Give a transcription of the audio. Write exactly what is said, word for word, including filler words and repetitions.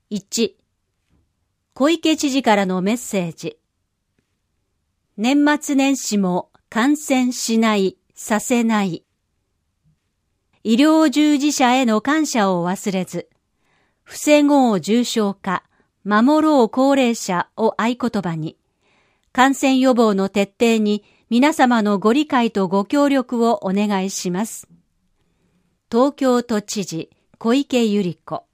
いち、小池知事からのメッセージ。年末年始も感染しない、させない。医療従事者への感謝を忘れず、防ごう重症化、守ろう高齢者を合言葉に、感染予防の徹底に皆様のご理解とご協力をお願いします。東京都知事小池百合子。